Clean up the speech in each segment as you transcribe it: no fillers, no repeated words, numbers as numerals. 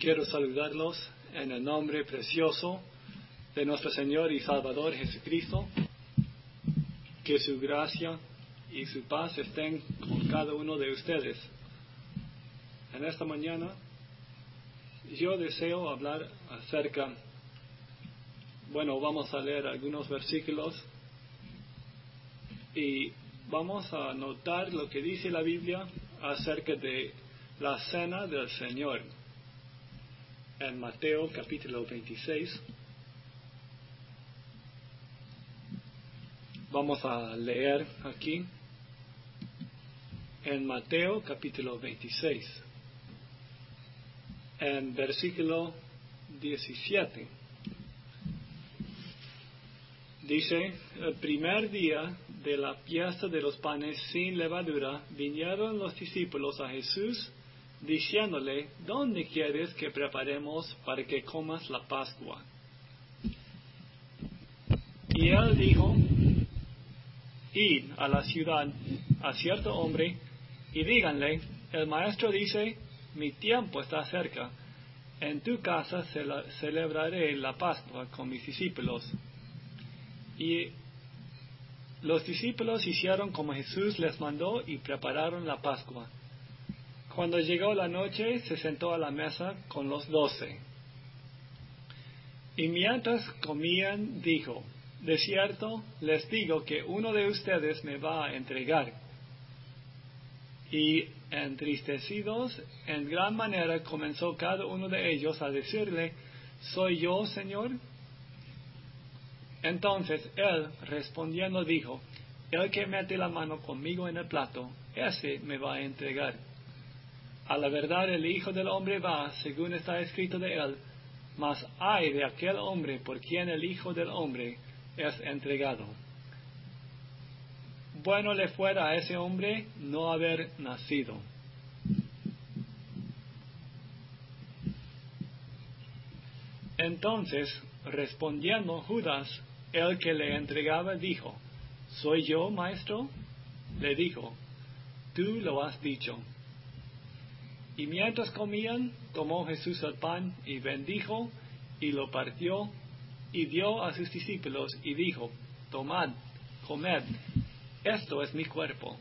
Quiero saludarlos en el nombre precioso de nuestro Señor y Salvador Jesucristo. Que su gracia y su paz estén con cada uno de ustedes. En esta mañana yo deseo hablar acerca, vamos a leer algunos versículos y vamos a notar lo que dice la Biblia acerca de la cena del Señor. En Mateo capítulo 26, vamos a leer aquí, en Mateo capítulo 26, en versículo 17. Dice: el primer día de la fiesta de los panes sin levadura, vinieron los discípulos a Jesús, diciéndole: ¿dónde quieres que preparemos para que comas la Pascua? Y él dijo: id a la ciudad a cierto hombre y díganle: el maestro dice, mi tiempo está cerca, en tu casa celebraré la Pascua con mis discípulos. Y los discípulos hicieron como Jesús les mandó y prepararon la Pascua. Cuando llegó la noche, se sentó a la mesa con los 12. Y mientras comían, dijo: de cierto, les digo que uno de ustedes me va a entregar. Y entristecidos en gran manera comenzó cada uno de ellos a decirle: ¿soy yo, Señor? Entonces él, respondiendo, dijo: el que mete la mano conmigo en el plato, ese me va a entregar. A la verdad, el Hijo del Hombre va, según está escrito de él, mas ay de aquel hombre por quien el Hijo del Hombre es entregado. Bueno le fuera a ese hombre no haber nacido. Entonces, respondiendo Judas, el que le entregaba, dijo: ¿soy yo, maestro? Le dijo: tú lo has dicho. Y mientras comían, tomó Jesús el pan y bendijo y lo partió y dio a sus discípulos y dijo: tomad, comed, esto es mi cuerpo.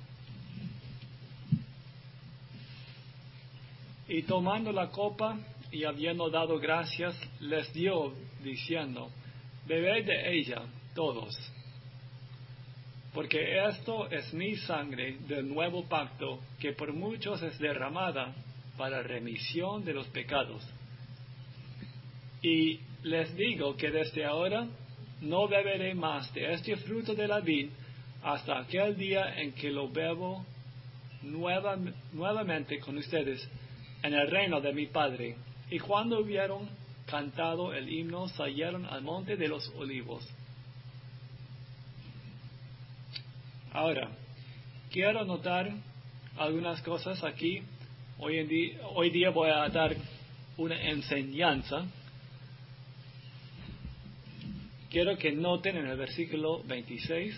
Y tomando la copa y habiendo dado gracias, les dio, diciendo: bebed de ella todos, porque esto es mi sangre del nuevo pacto, que por muchos es derramada para remisión de los pecados. Y les digo que desde ahora no beberé más de este fruto de la vid hasta aquel día en que lo bebo nuevamente con ustedes en el reino de mi Padre. Y cuando hubieron cantado el himno, salieron al monte de los olivos. Ahora, quiero notar algunas cosas aquí. Hoy día voy a dar una enseñanza. Quiero que noten en el versículo 26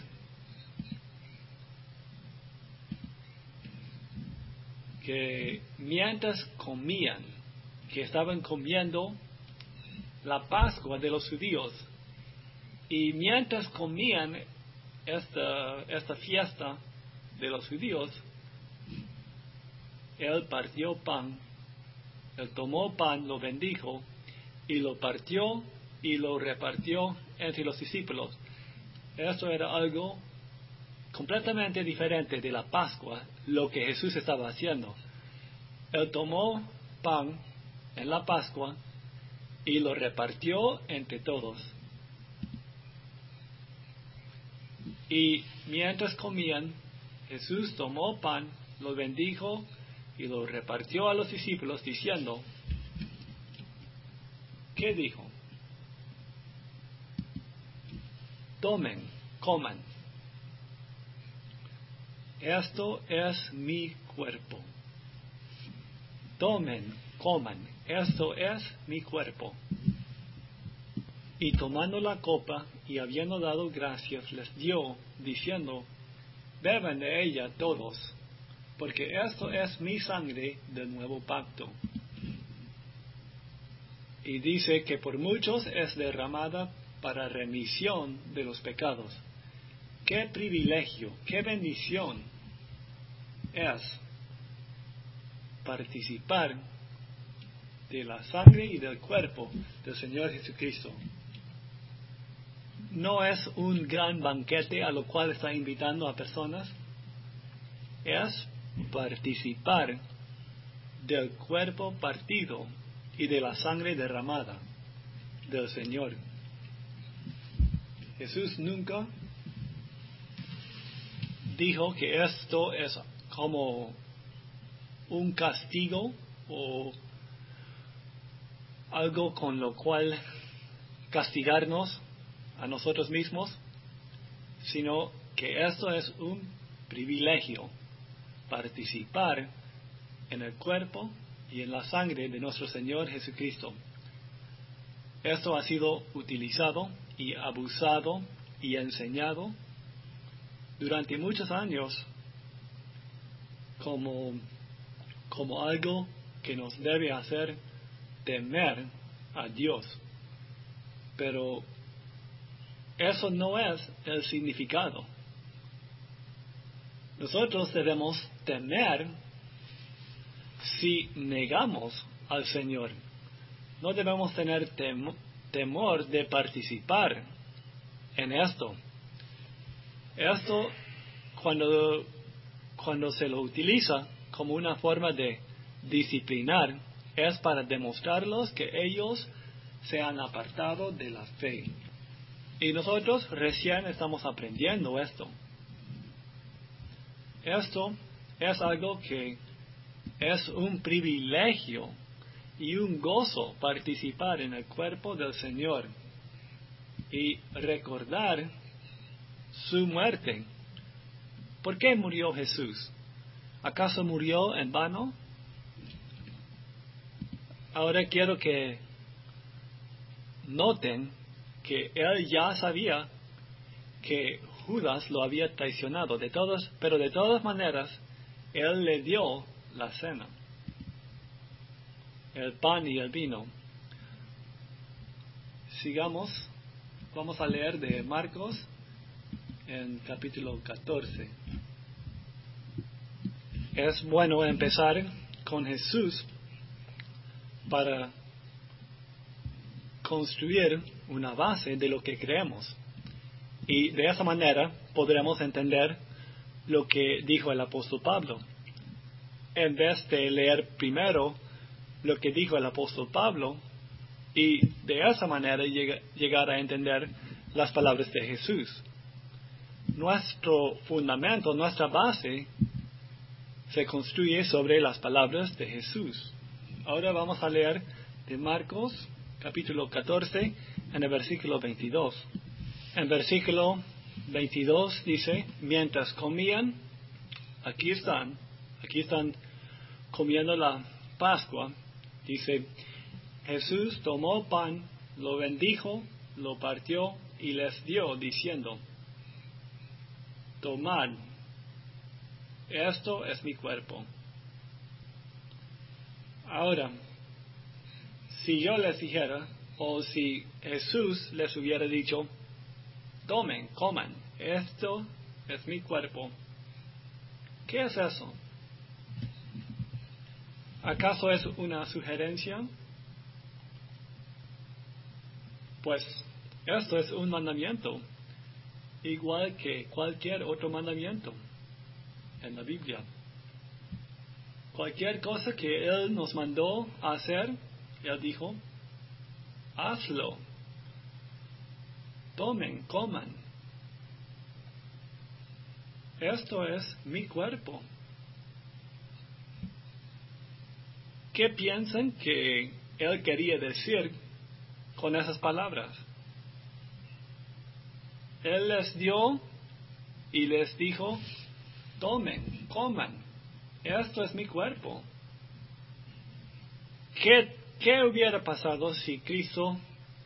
que mientras comían, que estaban comiendo la Pascua de los judíos, y mientras comían esta fiesta de los judíos, él partió pan, él tomó pan, lo bendijo, y lo partió y lo repartió entre los discípulos. Esto era algo completamente diferente de la Pascua, lo que Jesús estaba haciendo. Él tomó pan en la Pascua y lo repartió entre todos. Y mientras comían, Jesús tomó pan, lo bendijo y lo repartió a los discípulos, diciendo: ¿qué dijo? Tomen, coman. Esto es mi cuerpo. Tomen, coman. Esto es mi cuerpo. Y tomando la copa y habiendo dado gracias, les dio, diciendo: beban de ella todos, porque esto es mi sangre del nuevo pacto, y dice que por muchos es derramada para remisión de los pecados. ¡Qué privilegio, qué bendición es participar de la sangre y del cuerpo del Señor Jesucristo! No es un gran banquete a lo cual está invitando a personas, es participar del cuerpo partido y de la sangre derramada del Señor. Jesús nunca dijo que esto es como un castigo o algo con lo cual castigarnos a nosotros mismos, sino que esto es un privilegio, participar en el cuerpo y en la sangre de nuestro Señor Jesucristo. Esto ha sido utilizado y abusado y enseñado durante muchos años como algo que nos debe hacer temer a Dios. Pero eso no es el significado. Nosotros debemos temer si negamos al Señor. No debemos tener temor de participar en esto. Esto, cuando se lo utiliza como una forma de disciplinar, es para demostrarlos que ellos se han apartado de la fe. Y nosotros recién estamos aprendiendo esto. Esto es algo que es un privilegio y un gozo participar en el cuerpo del Señor y recordar su muerte. ¿Por qué murió Jesús? ¿Acaso murió en vano? Ahora quiero que noten que él ya sabía que Judas lo había traicionado, pero de todas maneras, él le dio la cena, el pan y el vino. Sigamos, vamos a leer de Marcos en capítulo 14. Es bueno empezar con Jesús para construir una base de lo que creemos. Y de esa manera podremos entender lo que dijo el apóstol Pablo. En vez de leer primero lo que dijo el apóstol Pablo y de esa manera llegar a entender las palabras de Jesús. Nuestro fundamento, nuestra base, se construye sobre las palabras de Jesús. Ahora vamos a leer de Marcos, capítulo 14, en el versículo 22. En versículo 22 dice, mientras comían, aquí están comiendo la Pascua, dice, Jesús tomó pan, lo bendijo, lo partió y les dio, diciendo, tomad, esto es mi cuerpo. Ahora, si yo les dijera, o si Jesús les hubiera dicho, tomen, coman, esto es mi cuerpo, ¿qué es eso? ¿Acaso es una sugerencia? Pues esto es un mandamiento, igual que cualquier otro mandamiento en la Biblia. Cualquier cosa que Él nos mandó a hacer, Él dijo, hazlo. Tomen, coman. Esto es mi cuerpo. ¿Qué piensan que Él quería decir con esas palabras? Él les dio y les dijo, tomen, coman. Esto es mi cuerpo. ¿Qué hubiera pasado si Cristo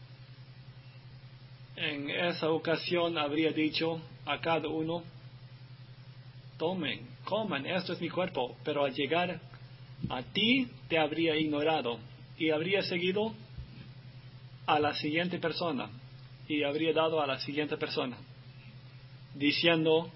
en esa ocasión habría dicho a cada uno, tomen, coman, esto es mi cuerpo, pero al llegar a ti te habría ignorado y habría seguido a la siguiente persona y habría dado a la siguiente persona, diciendo,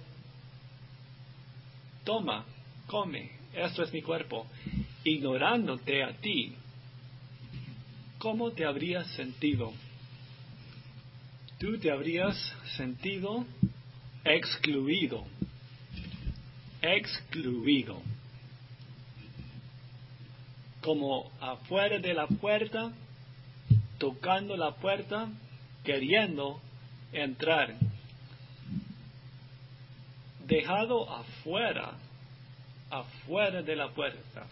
toma, come, esto es mi cuerpo, ignorándote a ti, ¿cómo te habrías sentido? Tú te habrías sentido excluido, como afuera de la puerta, tocando la puerta, queriendo entrar, dejado afuera de la puerta.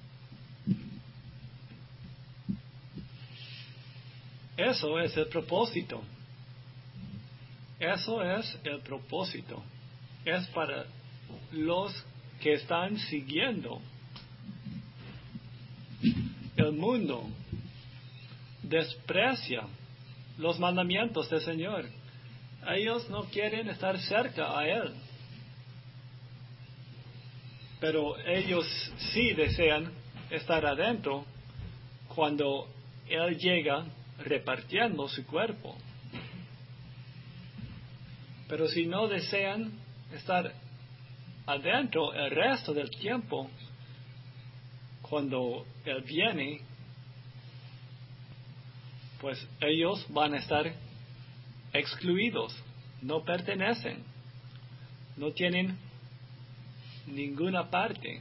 Eso es el propósito. Eso es el propósito. Es para los que están siguiendo. El mundo desprecia los mandamientos del Señor. Ellos no quieren estar cerca a Él. Pero ellos sí desean estar adentro cuando Él llega repartiendo su cuerpo. Pero si no desean estar adentro el resto del tiempo, cuando Él viene, pues ellos van a estar excluidos, no pertenecen, no tienen ninguna parte.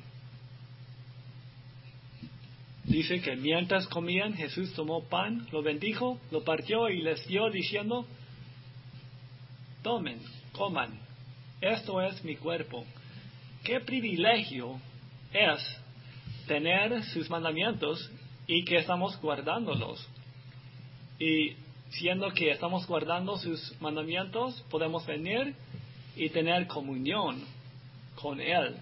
Dice que mientras comían, Jesús tomó pan, lo bendijo, lo partió y les dio diciendo, tomen, coman, esto es mi cuerpo. Qué privilegio es tener sus mandamientos y que estamos guardándolos. Y siendo que estamos guardando sus mandamientos, podemos venir y tener comunión con Él.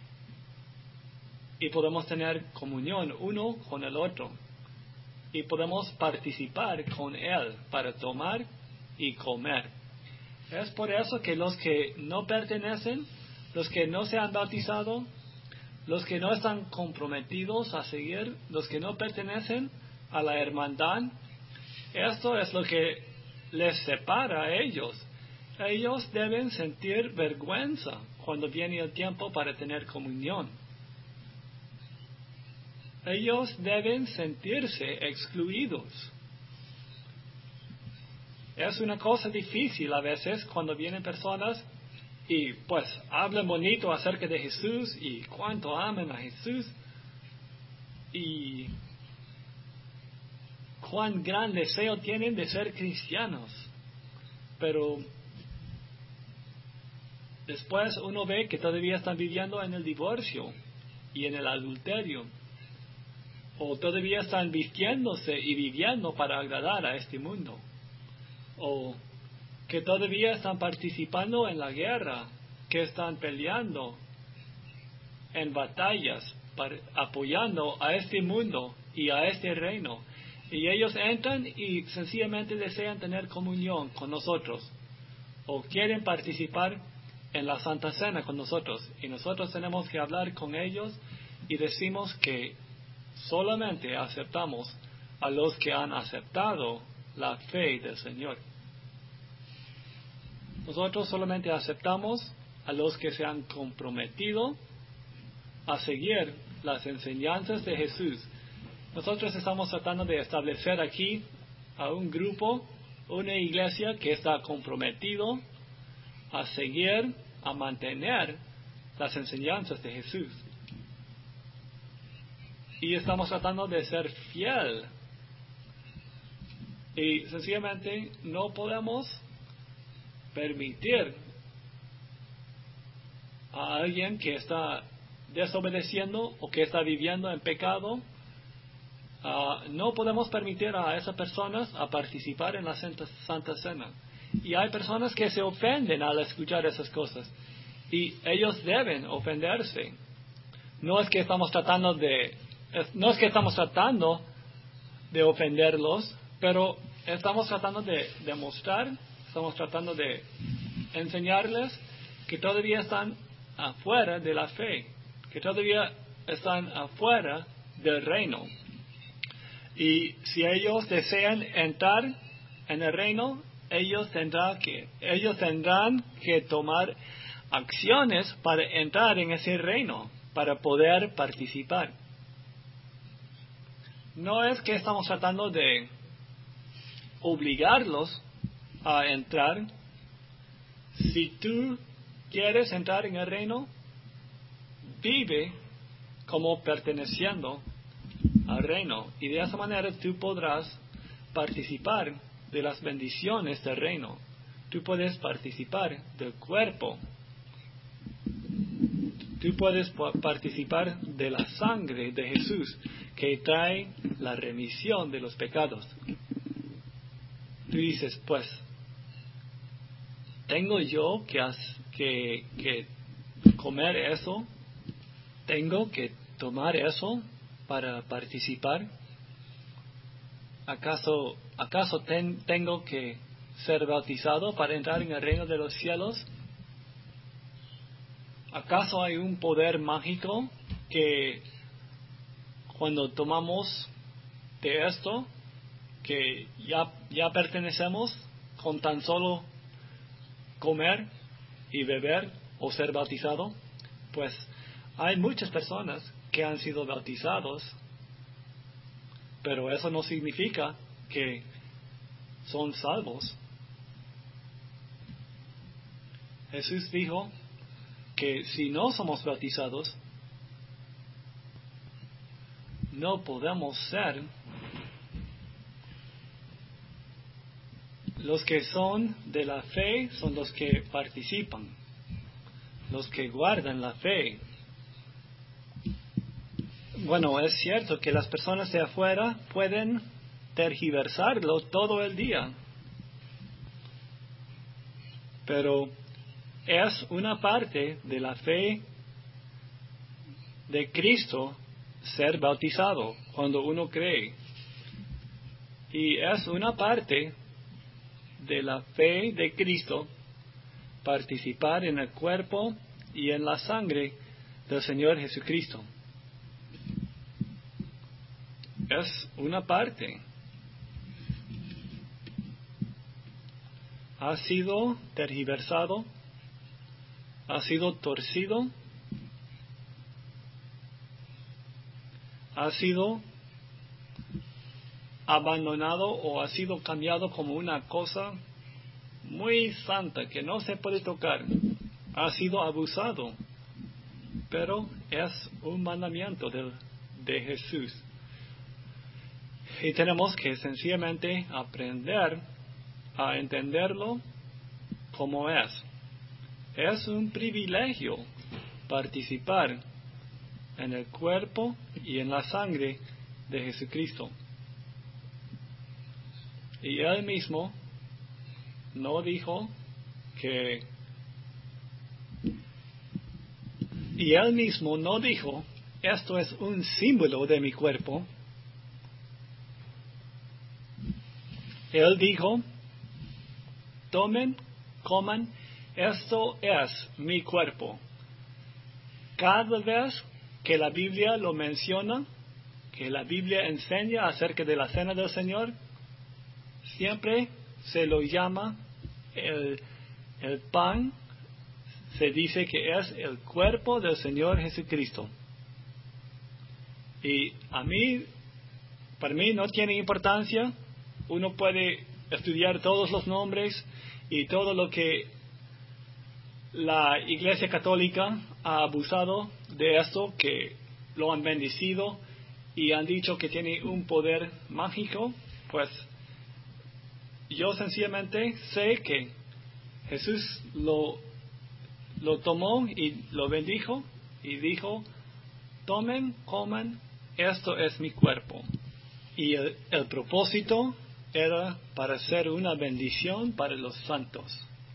Y podemos tener comunión uno con el otro. Y podemos participar con Él para tomar y comer. Es por eso que los que no pertenecen, los que no se han bautizado, los que no están comprometidos a seguir, los que no pertenecen a la hermandad, esto es lo que les separa a ellos. Ellos deben sentir vergüenza cuando viene el tiempo para tener comunión. Ellos deben sentirse excluidos. Es una cosa difícil a veces cuando vienen personas y pues hablan bonito acerca de Jesús y cuánto aman a Jesús y cuán gran deseo tienen de ser cristianos. Pero después uno ve que todavía están viviendo en el divorcio y en el adulterio. O todavía están vistiéndose y viviendo para agradar a este mundo. O que todavía están participando en la guerra, que están peleando en batallas, apoyando a este mundo y a este reino. Y ellos entran y sencillamente desean tener comunión con nosotros. O quieren participar en la Santa Cena con nosotros. Y nosotros tenemos que hablar con ellos y decimos que solamente aceptamos a los que han aceptado la fe del Señor. Nosotros solamente aceptamos a los que se han comprometido a seguir las enseñanzas de Jesús. Nosotros estamos tratando de establecer aquí a un grupo, una iglesia que está comprometido a seguir, a mantener las enseñanzas de Jesús. Y estamos tratando de ser fiel. Y sencillamente no podemos permitir a alguien que está desobedeciendo o que está viviendo en pecado. No podemos permitir a esas personas a participar en la Santa Cena. Y hay personas que se ofenden al escuchar esas cosas. Y ellos deben ofenderse. No es que estamos tratando de ofenderlos, pero estamos tratando de demostrar, estamos tratando de enseñarles que todavía están afuera de la fe, que todavía están afuera del reino. Y si ellos desean entrar en el reino, ellos tendrán que tomar acciones para entrar en ese reino, para poder participar. No es que estamos tratando de obligarlos a entrar. Si tú quieres entrar en el reino, vive como perteneciendo al reino, y de esa manera tú podrás participar de las bendiciones del reino. Tú puedes participar del cuerpo. Tú puedes participar de la sangre de Jesús que trae la remisión de los pecados. Tú dices, pues, ¿tengo yo que comer eso? ¿Tengo que tomar eso para participar? ¿Acaso tengo que ser bautizado para entrar en el reino de los cielos? ¿Acaso hay un poder mágico que cuando tomamos de esto, que ya pertenecemos con tan solo comer y beber o ser bautizado? Pues hay muchas personas que han sido bautizados, pero eso no significa que son salvos. Jesús dijo que si no somos bautizados, no podemos ser. Los que son de la fe son los que participan, los que guardan la fe. Bueno, es cierto que las personas de afuera pueden tergiversarlo todo el día, pero es una parte de la fe de Cristo ser bautizado cuando uno cree. Y es una parte de la fe de Cristo participar en el cuerpo y en la sangre del Señor Jesucristo. Es una parte. Ha sido tergiversado, ha sido torcido, ha sido abandonado o ha sido cambiado como una cosa muy santa que no se puede tocar. Ha sido abusado, pero es un mandamiento de Jesús. Y tenemos que sencillamente aprender a entenderlo como es. Es un privilegio participar en el cuerpo y en la sangre de Jesucristo. Y Él mismo no dijo esto es un símbolo de mi cuerpo. Él dijo, tomen, coman, esto es mi cuerpo. Cada vez que la Biblia lo menciona, que la Biblia enseña acerca de la cena del Señor, siempre se lo llama el pan, se dice que es el cuerpo del Señor Jesucristo. Y para mí no tiene importancia. Uno puede estudiar todos los nombres y todo lo que la Iglesia Católica ha abusado de esto, que lo han bendecido y han dicho que tiene un poder mágico. Pues yo sencillamente sé que Jesús lo tomó y lo bendijo y dijo, tomen, coman, esto es mi cuerpo. Y el propósito era para ser una bendición para los santos.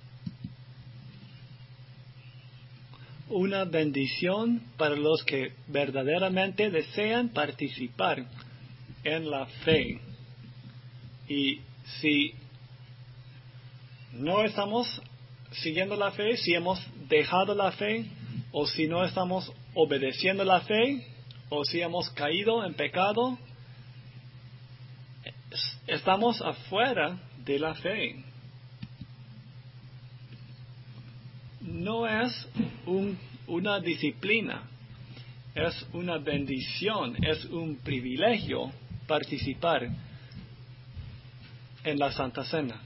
Una bendición para los que verdaderamente desean participar en la fe. Y si no estamos siguiendo la fe, si hemos dejado la fe, o si no estamos obedeciendo la fe, o si hemos caído en pecado, estamos afuera de la fe. No es una disciplina, es una bendición, es un privilegio participar en la Santa Cena.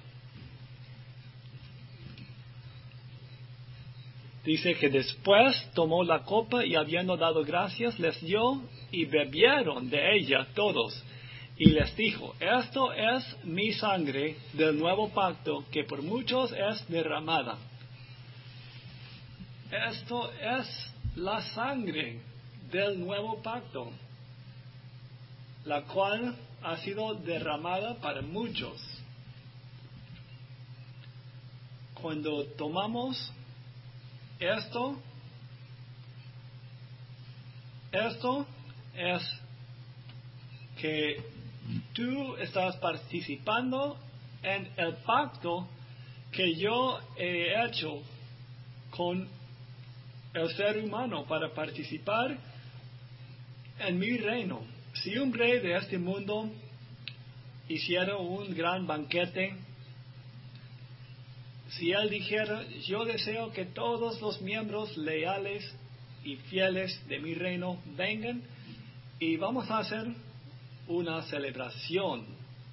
Dice que después tomó la copa y habiendo dado gracias, les dio y bebieron de ella todos. Y les dijo, esto es mi sangre del nuevo pacto que por muchos es derramada. Esto es la sangre del nuevo pacto, la cual ha sido derramada para muchos. Cuando tomamos esto es que tú estás participando en el pacto que yo he hecho con el ser humano para participar en mi reino. Si un rey de este mundo hiciera un gran banquete, si él dijera, yo deseo que todos los miembros leales y fieles de mi reino vengan y vamos a hacer una celebración,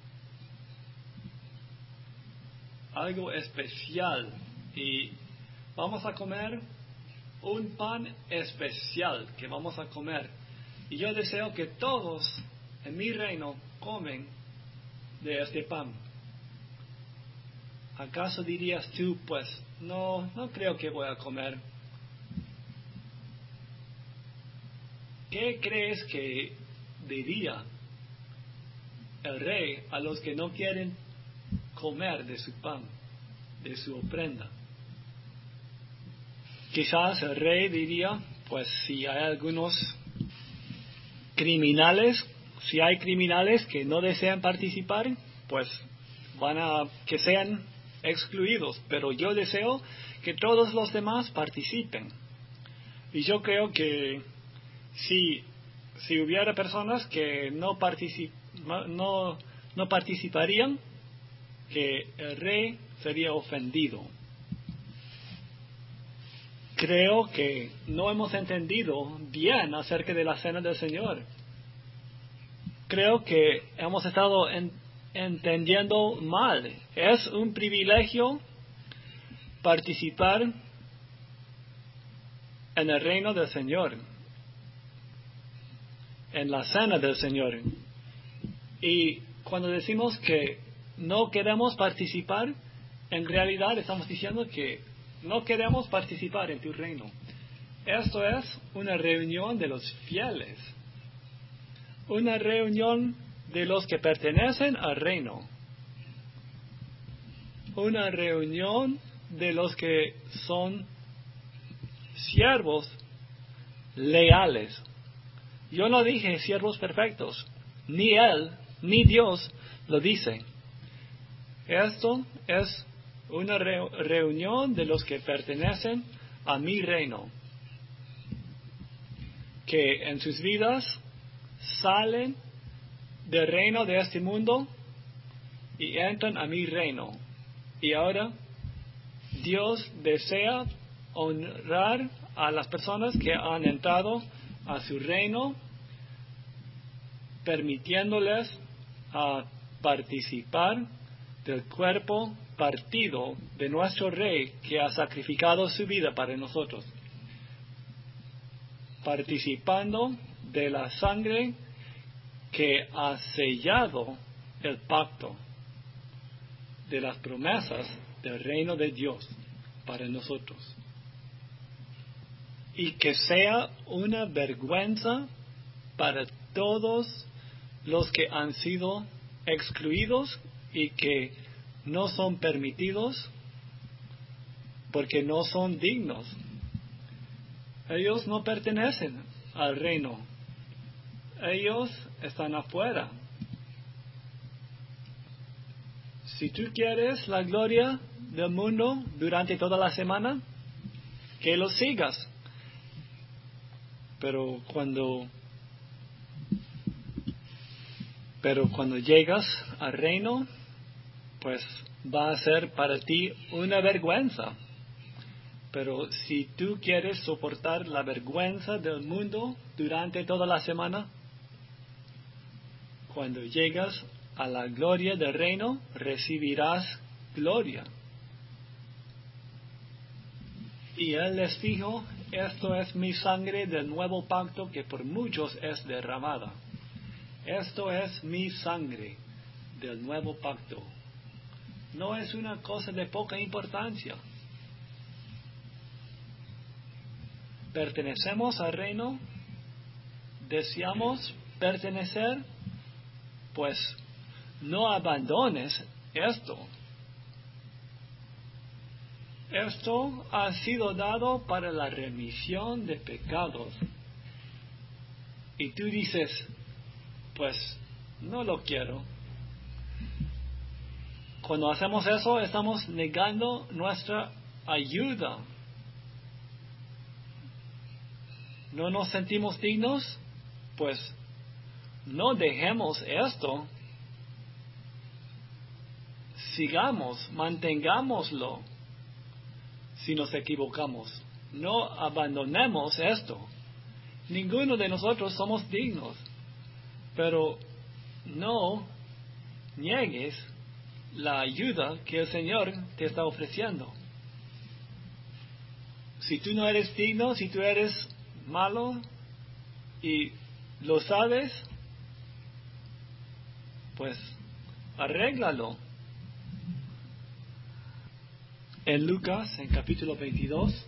algo especial, y vamos a comer un pan especial que vamos a comer, y yo deseo que todos en mi reino comen de este pan. ¿Acaso dirías tú, pues, no creo que voy a comer? ¿Qué crees que diría el rey a los que no quieren comer de su pan, de su ofrenda? Quizás el rey diría, pues si hay algunos criminales, si hay criminales que no desean participar, pues que sean excluidos, pero yo deseo que todos los demás participen. Y yo creo que si hubiera personas que no participarían, que el rey sería ofendido. Creo que no hemos entendido bien acerca de la Cena del Señor. Creo que hemos estado entendiendo mal. Es un privilegio participar en el reino del Señor, en la Cena del Señor. Y cuando decimos que no queremos participar, en realidad estamos diciendo que no queremos participar en tu reino. Esto es una reunión de los fieles, una reunión de los que pertenecen al reino, una reunión de los que son siervos leales. Yo no dije siervos perfectos, ni Él, ni Dios lo dice. Esto es una reunión de los que pertenecen a mi reino, que en sus vidas salen del reino de este mundo y entran a mi reino. Y ahora Dios desea honrar a las personas que han entrado a su reino, permitiéndoles a participar del cuerpo partido de nuestro Rey que ha sacrificado su vida para nosotros, participando de la sangre que ha sellado el pacto de las promesas del reino de Dios para nosotros. Y que sea una vergüenza para todos los que han sido excluidos y que no son permitidos porque no son dignos. Ellos no pertenecen al reino. Ellos están afuera. Si tú quieres la gloria del mundo durante toda la semana, que lo sigas. Pero cuando Pero cuando llegas al reino, pues va a ser para ti una vergüenza. Pero si tú quieres soportar la vergüenza del mundo durante toda la semana, cuando llegas a la gloria del reino, recibirás gloria. Y Él les dijo, esto es mi sangre del nuevo pacto que por muchos es derramada. Esto es mi sangre del nuevo pacto. No es una cosa de poca importancia. ¿Pertenecemos al reino? ¿Deseamos pertenecer? Pues no abandones esto. Esto ha sido dado para la remisión de pecados. Y tú dices, pues no lo quiero. Cuando hacemos eso, estamos negando nuestra ayuda. ¿No nos sentimos dignos? Pues no dejemos esto. Sigamos, mantengámoslo. Si nos equivocamos, no abandonemos esto. Ninguno de nosotros somos dignos, pero no niegues la ayuda que el Señor te está ofreciendo. Si tú no eres digno, si tú eres malo y lo sabes, pues arréglalo. En Lucas, en capítulo 22,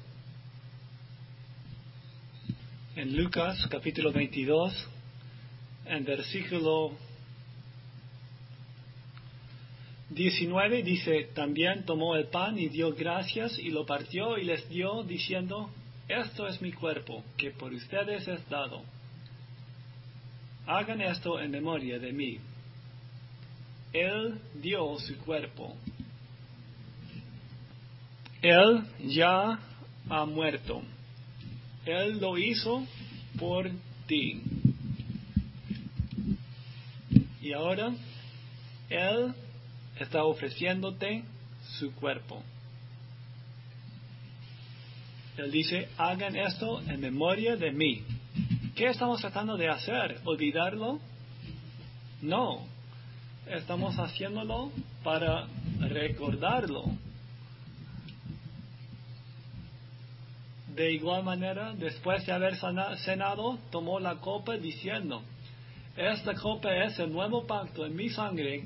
en versículo 19 dice, también tomó el pan y dio gracias y lo partió y les dio diciendo, esto es mi cuerpo que por ustedes es dado. Hagan esto en memoria de mí. Él dio su cuerpo. Él ya ha muerto. Él lo hizo por ti. Y ahora, Él está ofreciéndote su cuerpo. Él dice, hagan esto en memoria de mí. ¿Qué estamos tratando de hacer? ¿Olvidarlo? No. Estamos haciéndolo para recordarlo. De igual manera, después de haber cenado, tomó la copa diciendo, esta copa es el nuevo pacto en mi sangre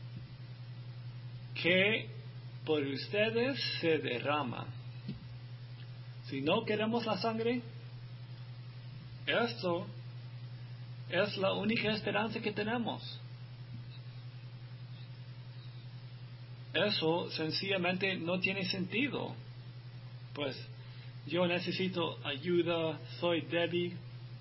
que por ustedes se derrama. Si no queremos la sangre, esto es la única esperanza que tenemos. Eso sencillamente no tiene sentido. Pues yo necesito ayuda, soy débil.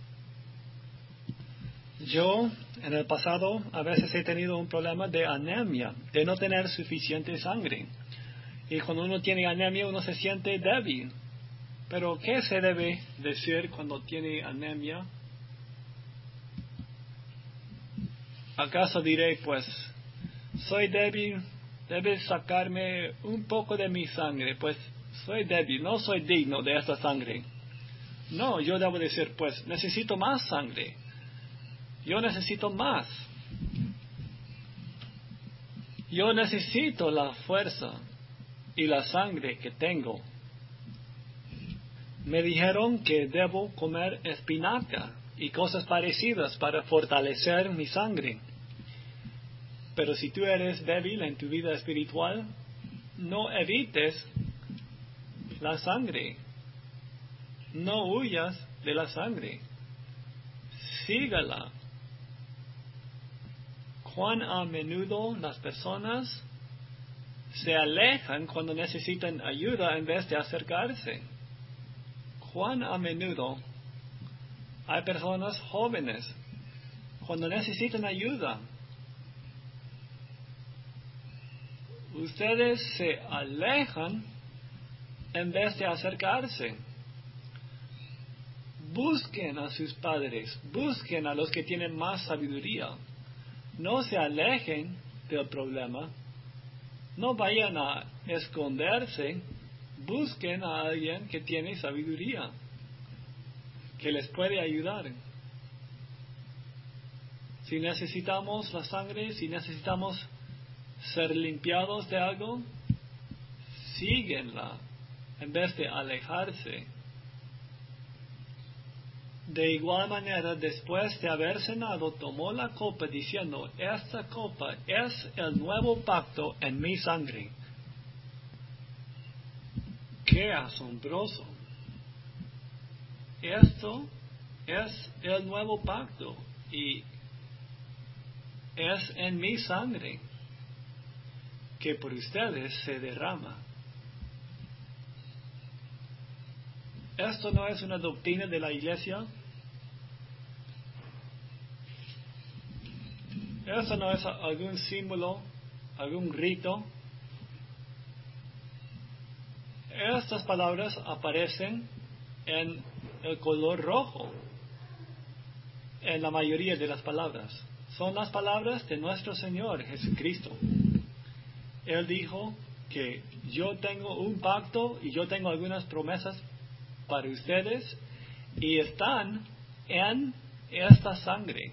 Yo en el pasado a veces he tenido un problema de anemia, de no tener suficiente sangre. Y cuando uno tiene anemia uno se siente débil. Pero ¿qué se debe decir cuando tiene anemia? ¿Acaso diré, pues, soy débil, debes sacarme un poco de mi sangre, pues soy débil, no soy digno de esta sangre? No, yo debo decir, pues, necesito más sangre. Yo necesito más. Yo necesito la fuerza y la sangre que tengo. Me dijeron que debo comer espinaca y cosas parecidas para fortalecer mi sangre. Pero si tú eres débil en tu vida espiritual, no evites la sangre. No huyas de la sangre. Sígala. Cuán a menudo las personas se alejan cuando necesitan ayuda en vez de acercarse. Cuán a menudo hay personas jóvenes cuando necesitan ayuda. Ustedes se alejan en vez de acercarse. Busquen a sus padres, busquen a los que tienen más sabiduría. no se alejen del problema, no vayan a esconderse, busquen a alguien que tiene sabiduría, que les puede ayudar. Si necesitamos la sangre, si necesitamos ser limpiados de algo, síguenla en vez de alejarse. De igual manera, después de haber cenado, tomó la copa diciendo, esta copa es el nuevo pacto en mi sangre. ¡Qué asombroso! Esto es el nuevo pacto y es en mi sangre que por ustedes se derrama. Esto no es una doctrina de la iglesia. Esto no es algún símbolo, algún rito. Estas palabras aparecen en el color rojo en la mayoría de las palabras. Son las palabras de nuestro Señor Jesucristo. Él dijo que yo tengo un pacto y yo tengo algunas promesas para ustedes y están en esta sangre.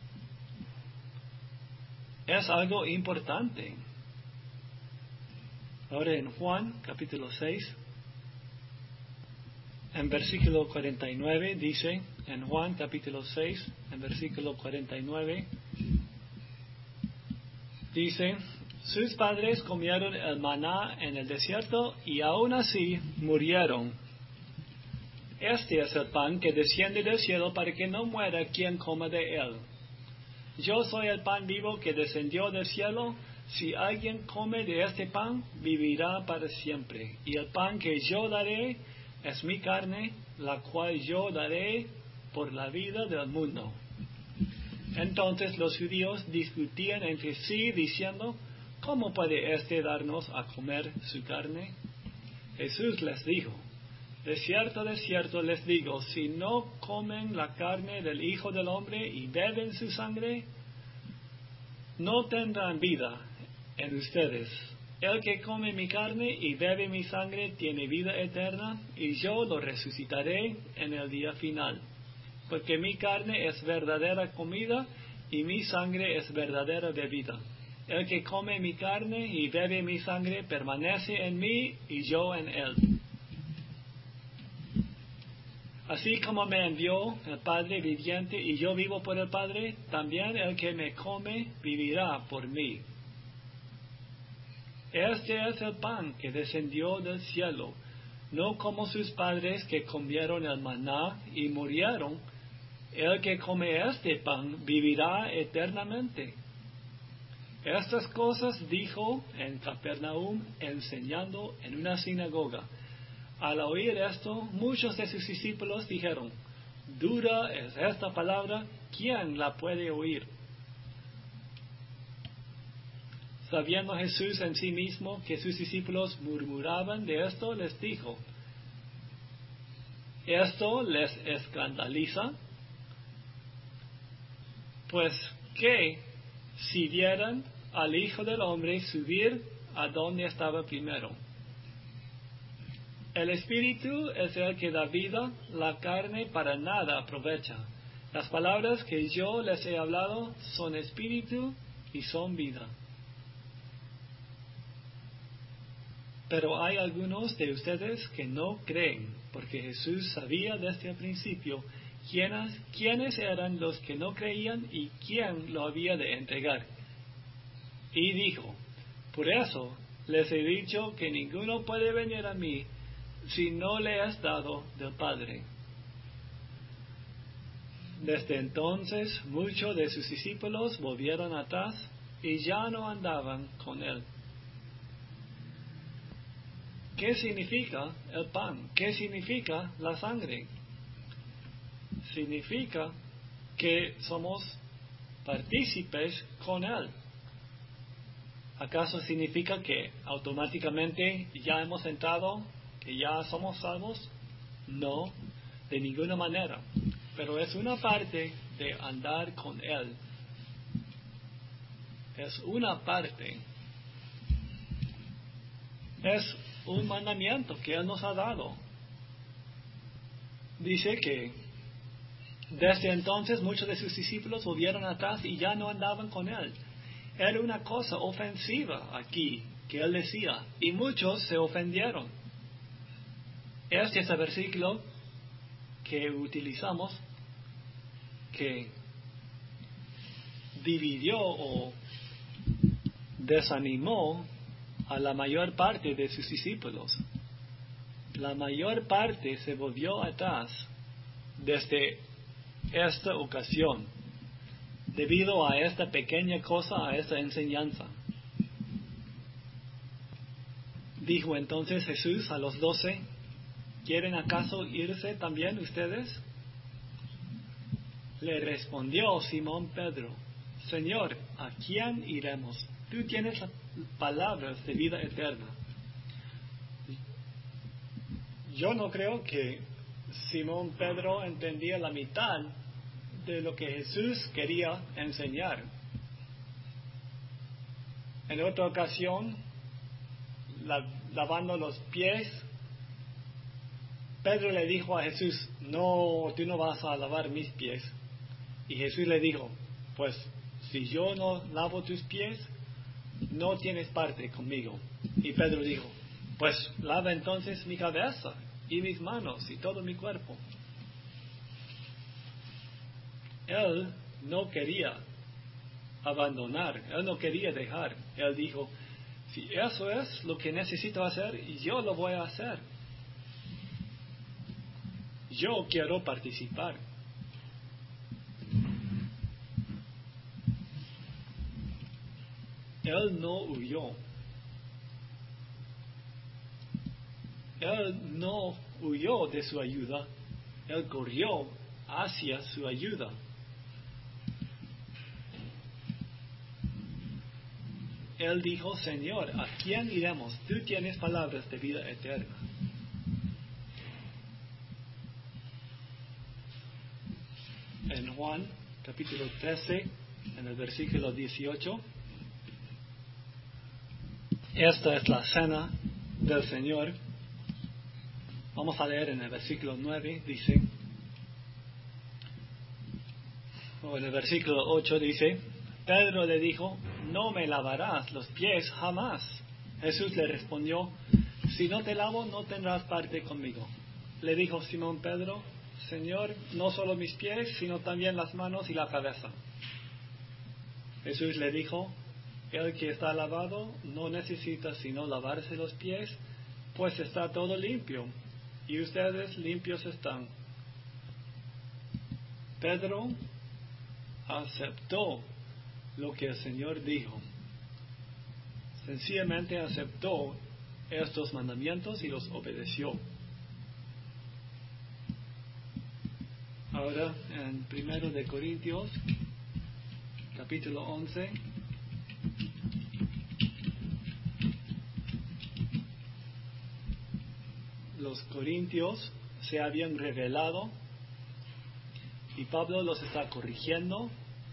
Es algo importante. Ahora en Juan capítulo 6, en versículo 49 dice, en Juan capítulo 6, en versículo 49, dice, sus padres comieron el maná en el desierto y aún así murieron. Este es el pan que desciende del cielo para que no muera quien coma de él. Yo soy el pan vivo que descendió del cielo. Si alguien come de este pan, vivirá para siempre. Y el pan que yo daré es mi carne, la cual yo daré por la vida del mundo. Entonces los judíos discutían entre sí, diciendo, ¿cómo puede éste darnos a comer su carne? Jesús les dijo, de cierto les digo, si no comen la carne del Hijo del Hombre y beben su sangre, no tendrán vida en ustedes. El que come mi carne y bebe mi sangre tiene vida eterna, y yo lo resucitaré en el día final. Porque mi carne es verdadera comida, y mi sangre es verdadera bebida. El que come mi carne y bebe mi sangre permanece en mí, y yo en él. Así como me envió el Padre viviente y yo vivo por el Padre, también el que me come vivirá por mí. Este es el pan que descendió del cielo, no como sus padres que comieron el maná y murieron. El que come este pan vivirá eternamente. Estas cosas dijo en Capernaum, enseñando en una sinagoga. Al oír esto, muchos de sus discípulos dijeron, dura es esta palabra, ¿quién la puede oír? Sabiendo Jesús en sí mismo que sus discípulos murmuraban de esto, les dijo, ¿esto les escandaliza? Pues, ¿qué si vieran al Hijo del Hombre subir a donde estaba primero? El Espíritu es el que da vida, la carne para nada aprovecha. Las palabras que yo les he hablado son espíritu y son vida. Pero hay algunos de ustedes que no creen, porque Jesús sabía desde el principio quiénes eran los que no creían y quién lo había de entregar. Y dijo, por eso les he dicho que ninguno puede venir a mí si no le es dado del Padre. Desde entonces muchos de sus discípulos volvieron atrás y ya no andaban con él. ¿Qué significa el pan? ¿Qué significa la sangre? Significa que somos partícipes con él. ¿Acaso significa que automáticamente ya hemos entrado, que ya somos salvos? No, de ninguna manera. Pero es una parte de andar con él. es una parte, es un mandamiento que Él nos ha dado. Dice que desde entonces muchos de sus discípulos volvieron atrás y ya no andaban con Él. Era una cosa ofensiva aquí que Él decía, y muchos se ofendieron. Este es el versículo que utilizamos, que dividió o desanimó a la mayor parte de sus discípulos. La mayor parte se volvió atrás desde esta ocasión, debido a esta pequeña cosa, a esta enseñanza. Dijo entonces Jesús a los 12, ¿quieren acaso irse también ustedes? Le respondió Simón Pedro, Señor, ¿a quién iremos? Tú tienes las palabras de vida eterna. Yo no creo que Simón Pedro entendía la mitad de lo que Jesús quería enseñar. En otra ocasión, lavando los pies, Pedro le dijo a Jesús, no, tú no vas a lavar mis pies. Y Jesús le dijo, pues si yo no lavo tus pies, no tienes parte conmigo. Y Pedro dijo, pues lava entonces mi cabeza y mis manos y todo mi cuerpo. Él no quería abandonar, él no quería dejar. Él dijo, si eso es lo que necesito hacer, yo lo voy a hacer. Yo quiero participar. Él no huyó. Él no huyó de su ayuda. Él corrió hacia su ayuda. Él dijo, Señor, ¿a quién iremos? Tú tienes palabras de vida eterna. En Juan, capítulo 13, en el versículo 18, esta es la cena del Señor. Vamos a leer en el versículo 9, dice, o en el versículo 8 dice, Pedro le dijo, no me lavarás los pies jamás. Jesús le respondió, si no te lavo, no tendrás parte conmigo. Le dijo Simón Pedro, Señor, no solo mis pies, sino también las manos y la cabeza. Jesús le dijo, el que está lavado no necesita sino lavarse los pies, pues está todo limpio, y ustedes limpios están. Pedro aceptó lo que el Señor dijo. Sencillamente aceptó estos mandamientos y los obedeció. Ahora, en 1 de Corintios, capítulo 11, los corintios se habían rebelado y Pablo los está corrigiendo,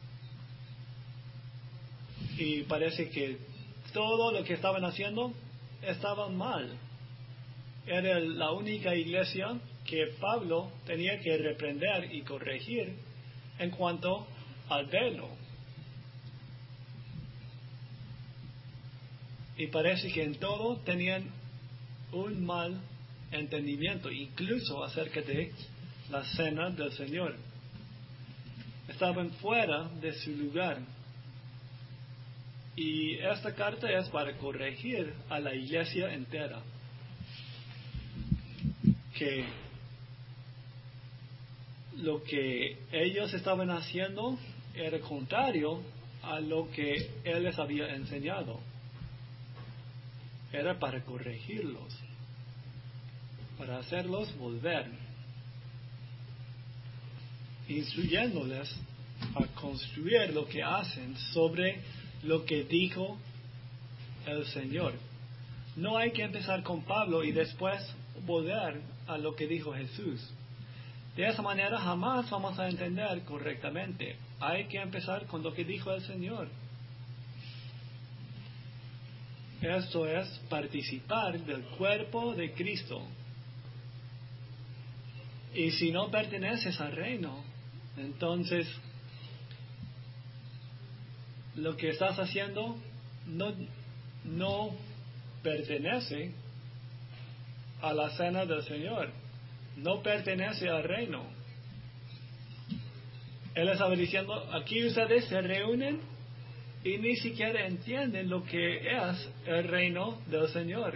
y parece que todo lo que estaban haciendo estaba mal. Era la única iglesia que Pablo tenía que reprender y corregir en cuanto al velo. Y parece que en todo tenían un mal entendimiento, incluso acerca de la cena del Señor. Estaban fuera de su lugar. Y esta carta es para corregir a la iglesia entera, que lo que ellos estaban haciendo era contrario a lo que Él les había enseñado. Era para corregirlos, para hacerlos volver, instruyéndoles a construir lo que hacen sobre lo que dijo el Señor. No hay que empezar con Pablo y después volver a lo que dijo Jesús. De esa manera jamás vamos a entender correctamente. Hay que empezar con lo que dijo el Señor. Esto es participar del cuerpo de Cristo. Y si no perteneces al reino, entonces lo que estás haciendo no pertenece a la cena del Señor, no pertenece al reino. Él estaba diciendo, aquí ustedes se reúnen y ni siquiera entienden lo que es el reino del Señor.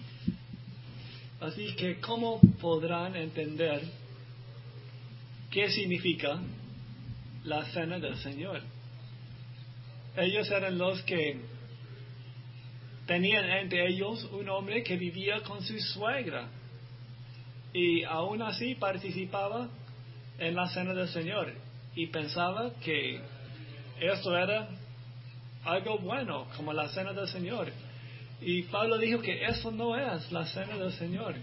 Así que, ¿cómo podrán entender qué significa la cena del Señor? Ellos eran los que tenían entre ellos un hombre que vivía con su suegra y aún así participaba en la cena del Señor y pensaba que esto era algo bueno, como la cena del Señor. Y Pablo dijo que eso no es la cena del Señor.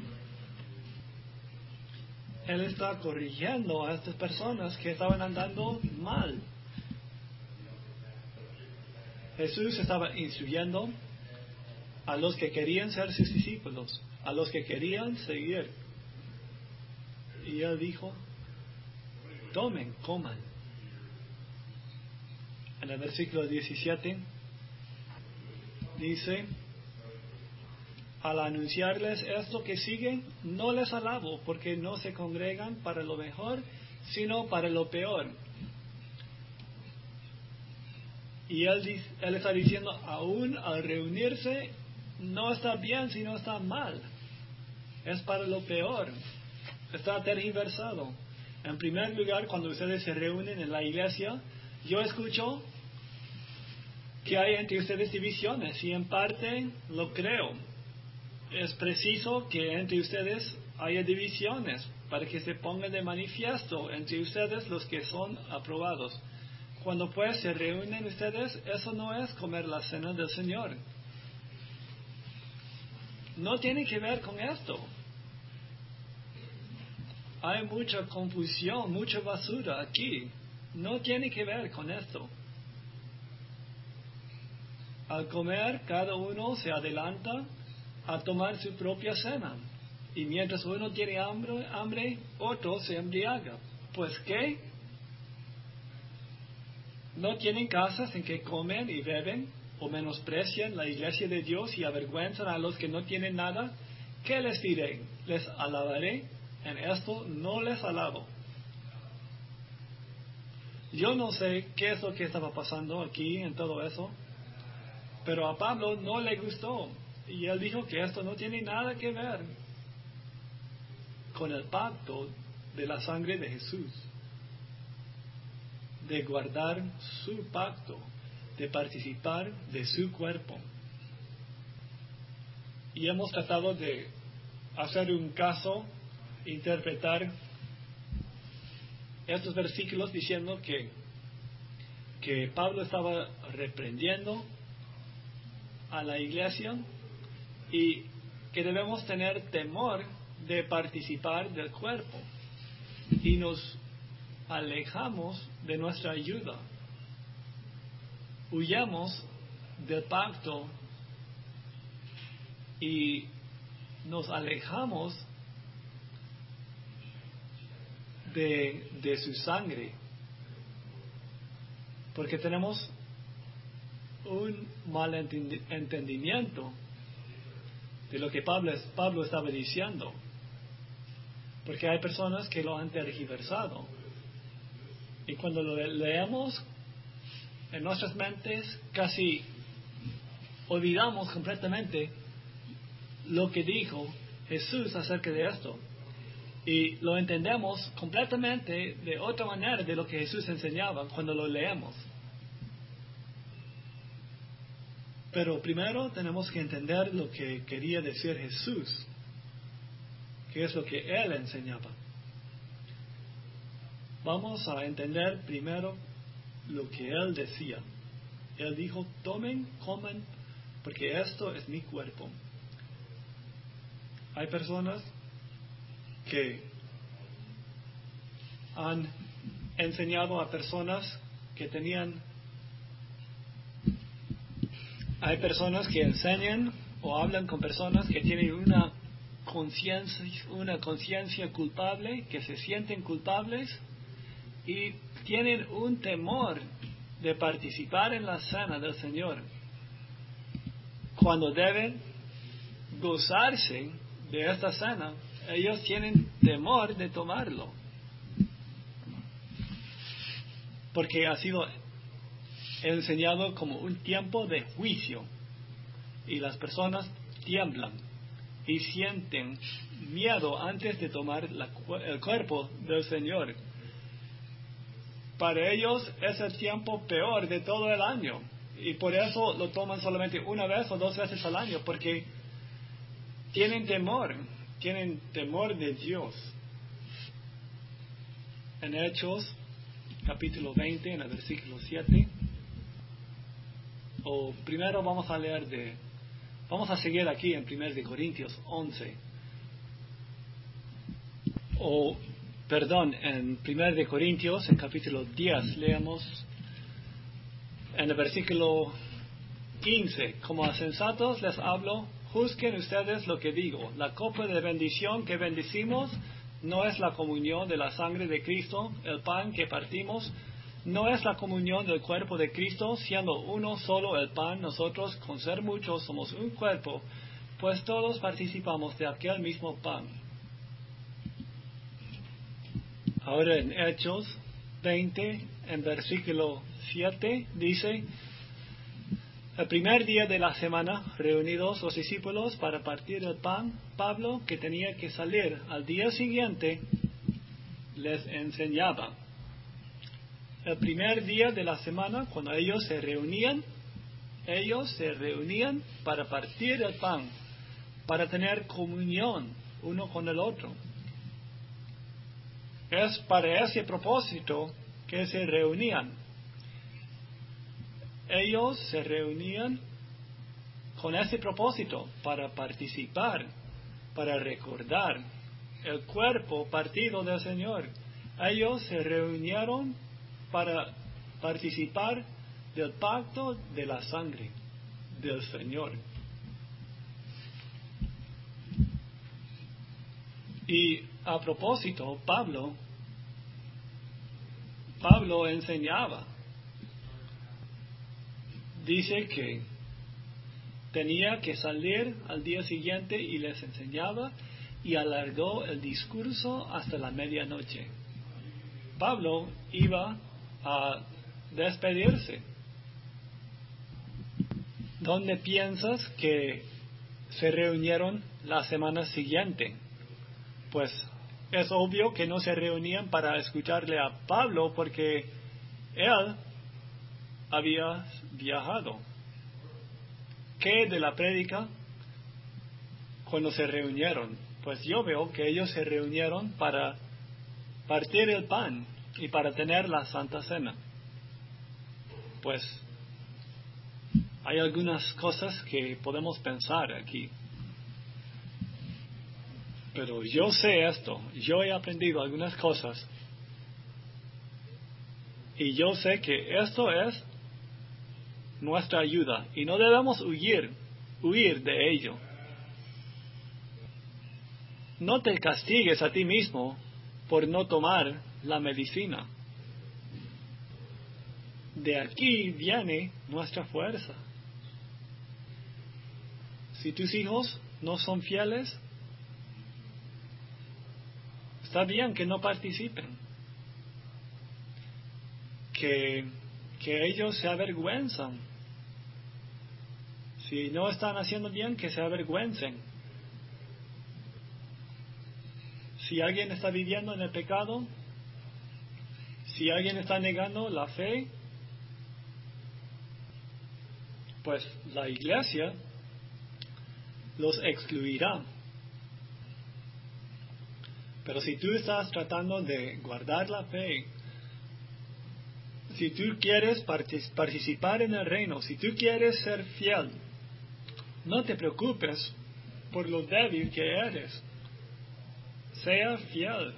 Él está corrigiendo a estas personas que estaban andando mal. Jesús estaba instruyendo a los que querían ser sus discípulos, a los que querían seguir. Y él dijo, tomen, coman. En el versículo 17 dice, al anunciarles esto que sigue, no les alabo, porque no se congregan para lo mejor, sino para lo peor. Y él está diciendo, aún al reunirse, no está bien, sino está mal. Es para lo peor. Está tergiversado. En primer lugar, cuando ustedes se reúnen en la iglesia, yo escucho que hay entre ustedes divisiones, y en parte lo creo. Es preciso que entre ustedes haya divisiones para que se ponga de manifiesto entre ustedes los que son aprobados. Cuando pues se reúnen ustedes, eso no es comer la cena del Señor. No tiene que ver con esto. Hay mucha confusión, mucha basura aquí. No tiene que ver con esto. Al comer, cada uno se adelanta a tomar su propia cena. Y mientras uno tiene hambre, otro se embriaga. Pues ¿qué? ¿No tienen casas en que comen y beben? ¿O menosprecian la iglesia de Dios y avergüenzan a los que no tienen nada? ¿Qué les diré? ¿Les alabaré? En esto no les alabo. Yo no sé qué es lo que estaba pasando aquí en todo eso, pero a Pablo no le gustó. Y él dijo que esto no tiene nada que ver con el pacto de la sangre de Jesús, de guardar su pacto, de participar de su cuerpo. Y hemos tratado de hacer un caso, interpretar estos versículos diciendo que Pablo estaba reprendiendo a la iglesia y que debemos tener temor de participar del cuerpo, y nos alejamos de nuestra ayuda, huyamos del pacto y nos alejamos de su sangre, porque tenemos un mal entendimiento de lo que Pablo estaba diciendo, porque hay personas que lo han tergiversado, y cuando lo leemos en nuestras mentes casi olvidamos completamente lo que dijo Jesús acerca de esto, y lo entendemos completamente de otra manera de lo que Jesús enseñaba cuando lo leemos. Pero primero tenemos que entender lo que quería decir Jesús, que es lo que Él enseñaba. Vamos a entender primero lo que Él decía. Él dijo, tomen, coman, porque esto es mi cuerpo. Hay personas que han enseñado a personas que tenían Hay personas que enseñan o hablan con personas que tienen una conciencia culpable, que se sienten culpables y tienen un temor de participar en la cena del Señor, cuando deben gozarse de esta cena. Ellos tienen temor de tomarlo, porque ha sido enseñado como un tiempo de juicio, y las personas tiemblan y sienten miedo antes de tomar el cuerpo del Señor. Para ellos es el tiempo peor de todo el año, y por eso lo toman solamente una vez o dos veces al año, porque tienen temor de Dios. En Hechos, capítulo 20, en el versículo 7, o primero vamos a seguir aquí en 1 de Corintios 11, en 1 de Corintios, en capítulo 10, leamos en el versículo 15, como a sensatos les hablo, juzguen ustedes lo que digo. La copa de bendición que bendecimos no es la comunión de la sangre de Cristo. El pan que partimos no es la comunión del cuerpo de Cristo. Siendo uno solo el pan, nosotros, con ser muchos, somos un cuerpo, pues todos participamos de aquel mismo pan. Ahora en Hechos 20, en versículo 7, dice: el primer día de la semana, reunidos los discípulos para partir el pan, Pablo, que tenía que salir al día siguiente, les enseñaba. El primer día de la semana, cuando ellos se reunían para partir el pan, para tener comunión uno con el otro. Es para ese propósito que se reunían. Ellos se reunían con ese propósito, para participar, para recordar el cuerpo partido del Señor. Ellos se reunieron para participar del pacto de la sangre del Señor. Y a propósito, Pablo enseñaba. Dice que tenía que salir al día siguiente y les enseñaba, y alargó el discurso hasta la medianoche. Pablo iba a despedirse. ¿Dónde piensas que se reunieron la semana siguiente? Pues es obvio que no se reunían para escucharle a Pablo, porque él había viajado. ¿Qué de la prédica cuando se reunieron? Pues yo veo que ellos se reunieron para partir el pan y para tener la Santa Cena. Pues hay algunas cosas que podemos pensar aquí. Pero yo sé esto, yo he aprendido algunas cosas, y yo sé que esto es nuestra ayuda, y no debemos huir de ello. No te castigues a ti mismo por no tomar la medicina. De aquí viene nuestra fuerza. Si tus hijos no son fieles, está bien que no participen. Que ellos se avergüenzan. Si no están haciendo bien, que se avergüencen. Si alguien está viviendo en el pecado, si alguien está negando la fe, pues la iglesia los excluirá. Pero si tú estás tratando de guardar la fe, si tú quieres participar en el reino, si tú quieres ser fiel, no te preocupes por lo débil que eres. Sea fiel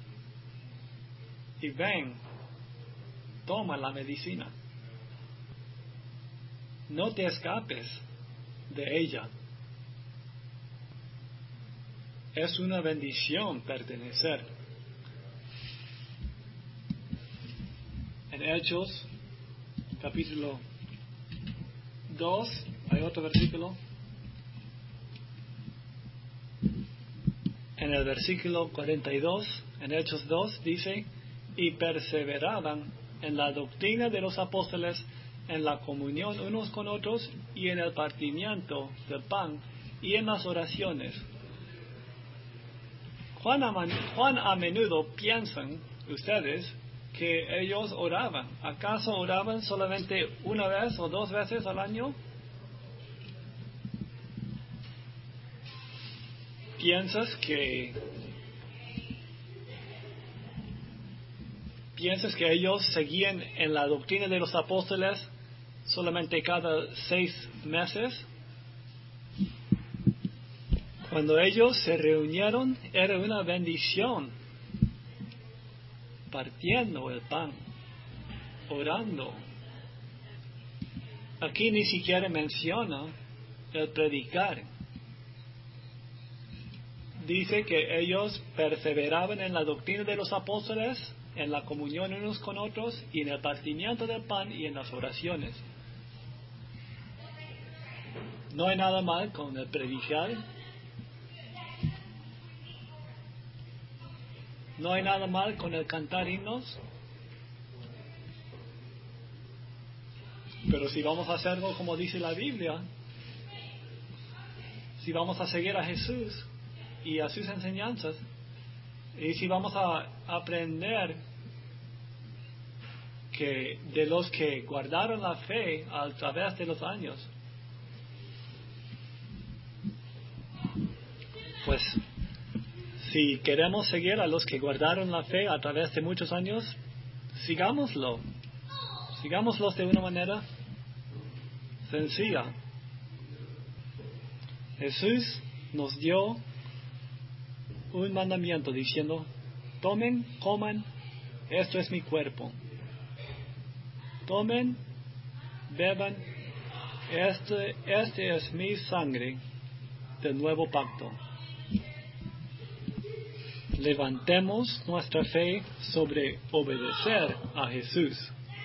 y ven, toma la medicina. No te escapes de ella. Es una bendición pertenecer. En Hechos, capítulo 2, hay otro versículo. En el versículo 42, en Hechos 2, dice, y perseveraban en la doctrina de los apóstoles, en la comunión unos con otros, y en el partimiento del pan, y en las oraciones. ¿Cuán a menudo piensan ustedes que ellos oraban? ¿Acaso oraban solamente una vez o dos veces al año? ¿Piensas que ellos seguían en la doctrina de los apóstoles solamente cada 6 meses? Cuando ellos se reunieron, era una bendición, partiendo el pan, orando. Aquí ni siquiera menciona el predicar. Dice que ellos perseveraban en la doctrina de los apóstoles, en la comunión unos con otros, y en el partimiento del pan y en las oraciones. No hay nada mal con el predicar. No hay nada mal con el cantar himnos. Pero si vamos a hacerlo como dice la Biblia, si vamos a seguir a Jesús y a sus enseñanzas, y si vamos a aprender que de los que guardaron la fe a través de los años, pues si queremos seguir a los que guardaron la fe a través de muchos años, sigámoslos de una manera sencilla. Jesús nos dio un mandamiento diciendo, tomen, coman, esto es mi cuerpo. Tomen, beban, este es mi sangre del nuevo pacto. Levantemos nuestra fe sobre obedecer a Jesús.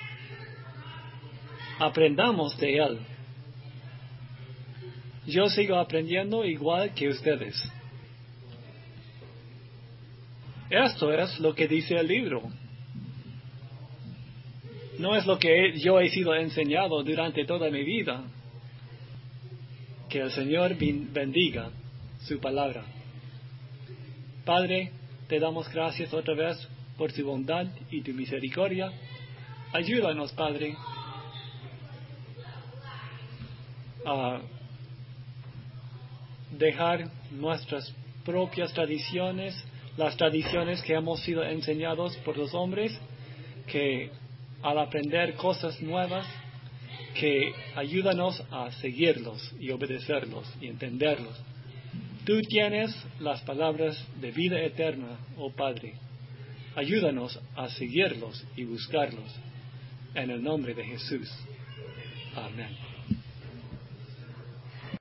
Aprendamos de Él. Yo sigo aprendiendo igual que ustedes. Esto es lo que dice el libro. No es lo que yo he sido enseñado durante toda mi vida. Que el Señor bendiga su palabra. Padre, te damos gracias otra vez por tu bondad y tu misericordia. Ayúdanos, Padre, a dejar nuestras propias tradiciones, las tradiciones que hemos sido enseñados por los hombres, que al aprender cosas nuevas, que ayúdanos a seguirlos y obedecerlos y entenderlos. Tú tienes las palabras de vida eterna, oh Padre. Ayúdanos a seguirlos y buscarlos. En el nombre de Jesús. Amén.